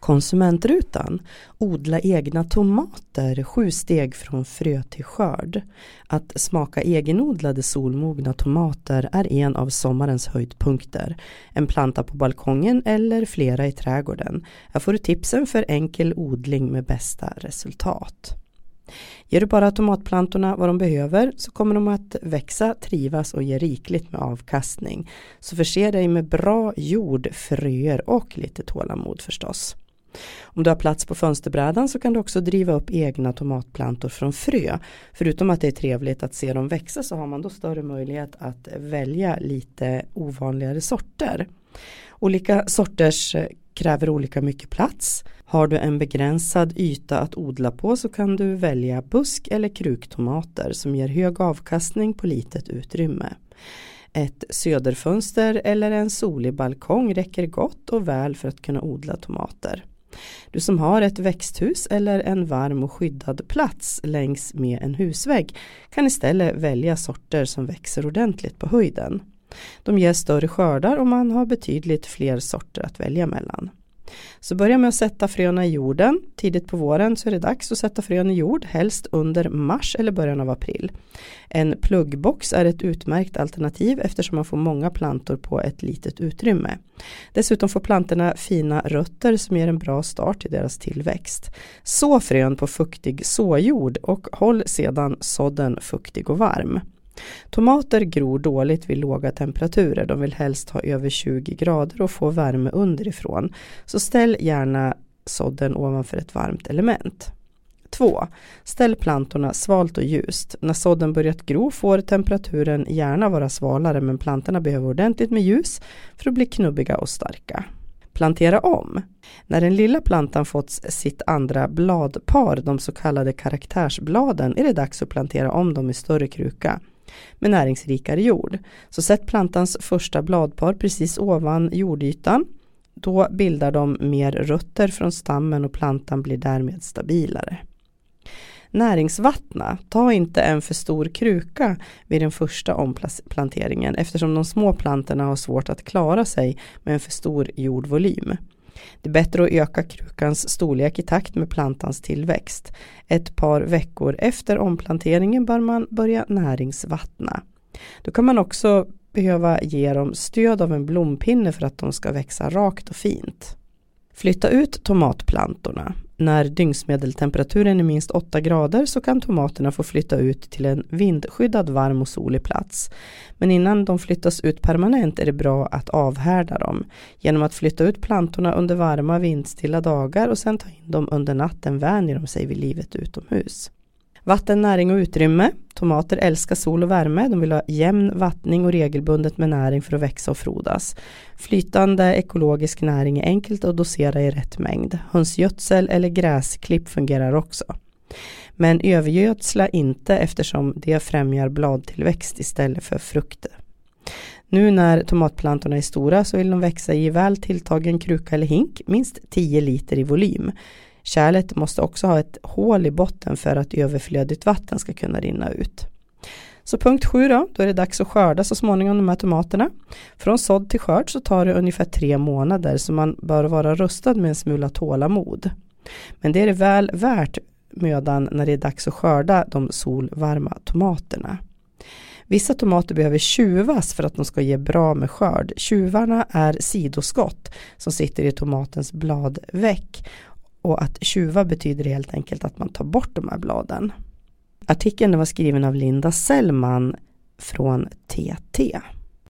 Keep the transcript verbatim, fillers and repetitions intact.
Konsumentrutan. Odla egna tomater, sju steg från frö till skörd. Att smaka egenodlade solmogna tomater är en av sommarens höjdpunkter. En planta på balkongen eller flera i trädgården. Här får du tipsen för enkel odling med bästa resultat. Ger du bara tomatplantorna vad de behöver så kommer de att växa, trivas och ge rikligt med avkastning. Så förse dig med bra jord, fröer och lite tålamod förstås. Om du har plats på fönsterbrädan så kan du också driva upp egna tomatplantor från frö. Förutom att det är trevligt att se dem växa så har man då större möjlighet att välja lite ovanligare sorter. Olika sorters kräver olika mycket plats. Har du en begränsad yta att odla på så kan du välja busk- eller kruktomater som ger hög avkastning på litet utrymme. Ett söderfönster eller en solig balkong räcker gott och väl för att kunna odla tomater. Du som har ett växthus eller en varm och skyddad plats längs med en husvägg kan istället välja sorter som växer ordentligt på höjden. De ger större skördar och man har betydligt fler sorter att välja mellan. Så börja med att sätta fröna i jorden. Tidigt på våren så är det dags att sätta frön i jord, helst under mars eller början av april. En pluggbox är ett utmärkt alternativ eftersom man får många plantor på ett litet utrymme. Dessutom får plantorna fina rötter som ger en bra start i deras tillväxt. Så frön på fuktig såjord och håll sedan sådden fuktig och varm. Tomater gror dåligt vid låga temperaturer. De vill helst ha över tjugo grader och få värme underifrån. Så ställ gärna sådden ovanför ett varmt element. två. Ställ plantorna svalt och ljust. När sådden börjat gro får temperaturen gärna vara svalare men plantorna behöver ordentligt med ljus för att bli knubbiga och starka. Plantera om. När den lilla plantan fått sitt andra bladpar, de så kallade karaktärsbladen, är det dags att plantera om dem i större kruka med näringsrikare jord. Så sätt plantans första bladpar precis ovan jordytan. Då bildar de mer rötter från stammen och plantan blir därmed stabilare. Näringsvattna. Ta inte en för stor kruka vid den första omplanteringen eftersom de små plantorna har svårt att klara sig med en för stor jordvolym. Det är bättre att öka krukans storlek i takt med plantans tillväxt. Ett par veckor efter omplanteringen bör man börja näringsvattna. Då kan man också behöva ge dem stöd av en blompinne för att de ska växa rakt och fint. Flytta ut tomatplantorna. När dygnsmedeltemperaturen är minst åtta grader så kan tomaterna få flytta ut till en vindskyddad varm och solig plats. Men innan de flyttas ut permanent är det bra att avhärda dem. Genom att flytta ut plantorna under varma vindstilla dagar och sen ta in dem under natten vänjer de sig vid livet utomhus. Vatten, näring och utrymme. Tomater älskar sol och värme. De vill ha jämn vattning och regelbundet med näring för att växa och frodas. Flytande ekologisk näring är enkelt att dosera i rätt mängd. Hönsgödsel eller gräsklipp fungerar också. Men övergödsla inte eftersom det främjar bladtillväxt istället för frukter. Nu när tomatplantorna är stora så vill de växa i väl tilltagen kruka eller hink, minst tio liter i volym. Kärlet måste också ha ett hål i botten för att överflödigt vatten ska kunna rinna ut. Så punkt sju då, då är det dags att skörda så småningom de här tomaterna. Från sådd till skörd så tar det ungefär tre månader så man bör vara rustad med en smula tålamod. Men det är det väl värt mödan när det är dags att skörda de solvarma tomaterna. Vissa tomater behöver tjuvas för att de ska ge bra med skörd. Tjuvarna är sidoskott som sitter i tomatens bladveck. Och att tjuva betyder helt enkelt att man tar bort de här bladen. Artikeln var skriven av Linda Sellman från T T.